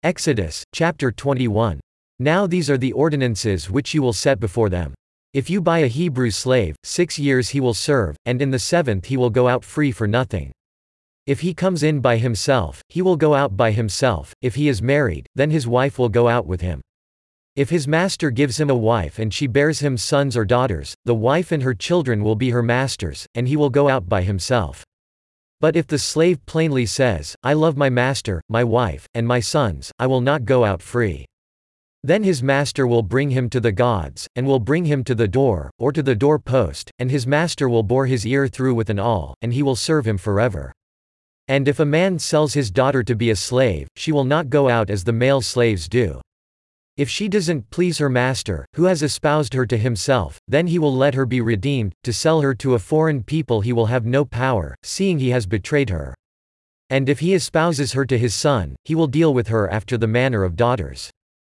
Exodus, chapter 21. Now these are the ordinances which you will set before them. If you buy a Hebrew slave, 6 years he will serve, and in the 7th he will go out free for nothing. If he comes in by himself, he will go out by himself. If he is married, then his wife will go out with him. If his master gives him a wife and she bears him sons or daughters, the wife and her children will be her master's, and he will go out by himself. But if the slave plainly says, I love my master, my wife, and my sons, I will not go out free. Then his master will bring him to the gods, and will bring him to the door, or to the door post, and his master will bore his ear through with an awl, and he will serve him forever. And if a man sells his daughter to be a slave, she will not go out as the male slaves do. If she doesn't please her master, who has espoused her to himself, then he will let her be redeemed. To sell her to a foreign people he will have no power, seeing he has betrayed her. And if he espouses her to his son, he will deal with her after the manner of daughters.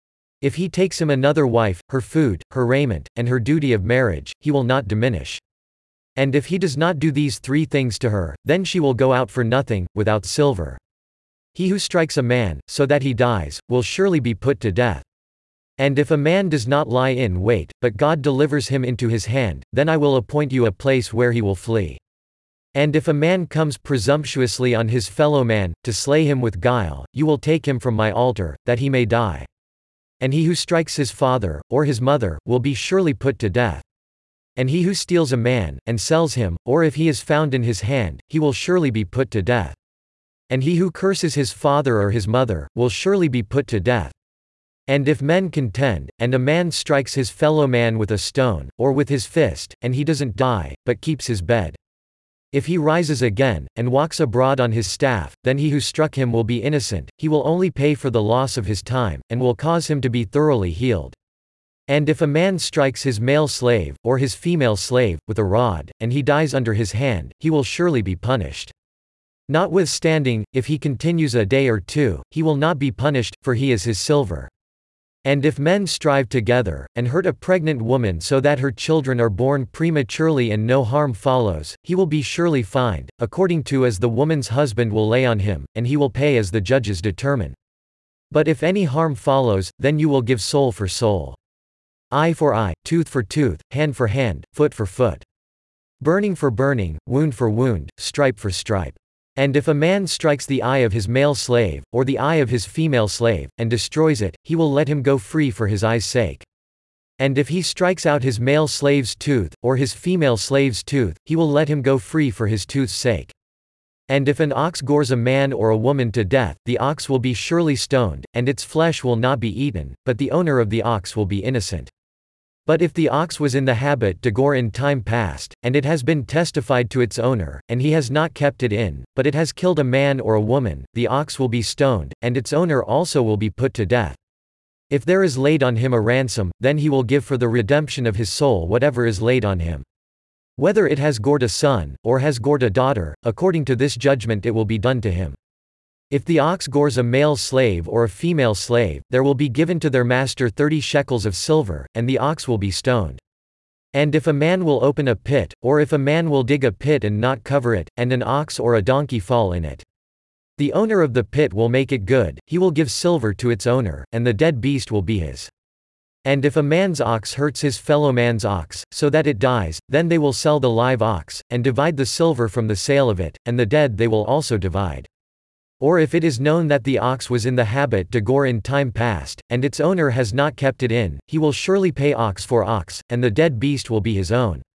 If he takes him another wife, her food, her raiment, and her duty of marriage, he will not diminish. And if he does not do these 3 things to her, then she will go out for nothing, without silver. He who strikes a man, so that he dies, will surely be put to death. And if a man does not lie in wait, but God delivers him into his hand, then I will appoint you a place where he will flee. And if a man comes presumptuously on his fellow man, to slay him with guile, you will take him from my altar, that he may die. And he who strikes his father, or his mother, will be surely put to death. And he who steals a man, and sells him, or if he is found in his hand, he will surely be put to death. And he who curses his father or his mother, will surely be put to death. And if men contend, and a man strikes his fellow man with a stone, or with his fist, and he doesn't die, but keeps his bed. If he rises again, and walks abroad on his staff, then he who struck him will be innocent, he will only pay for the loss of his time, and will cause him to be thoroughly healed. And if a man strikes his male slave, or his female slave, with a rod, and he dies under his hand, he will surely be punished. Notwithstanding, if he continues a day or 2, he will not be punished, for he is his silver. And if men strive together, and hurt a pregnant woman so that her children are born prematurely and no harm follows, he will be surely fined, according to as the woman's husband will lay on him, and he will pay as the judges determine. But if any harm follows, then you will give soul for soul. Eye for eye, tooth for tooth, hand for hand, foot for foot. Burning for burning, wound for wound, stripe for stripe. And if a man strikes the eye of his male slave, or the eye of his female slave, and destroys it, he will let him go free for his eye's sake. And if he strikes out his male slave's tooth, or his female slave's tooth, he will let him go free for his tooth's sake. And if an ox gores a man or a woman to death, the ox will be surely stoned, and its flesh will not be eaten, but the owner of the ox will be innocent. But if the ox was in the habit to gore in time past, and it has been testified to its owner, and he has not kept it in, but it has killed a man or a woman, the ox will be stoned, and its owner also will be put to death. If there is laid on him a ransom, then he will give for the redemption of his soul whatever is laid on him. Whether it has gored a son, or has gored a daughter, according to this judgment it will be done to him. If the ox gores a male slave or a female slave, there will be given to their master 30 shekels of silver, and the ox will be stoned. And if a man will open a pit, or if a man will dig a pit and not cover it, and an ox or a donkey fall in it, the owner of the pit will make it good, he will give silver to its owner, and the dead beast will be his. And if a man's ox hurts his fellow man's ox, so that it dies, then they will sell the live ox, and divide the silver from the sale of it, and the dead they will also divide. Or if it is known that the ox was in the habit to gore in time past, and its owner has not kept it in, he will surely pay ox for ox, and the dead beast will be his own.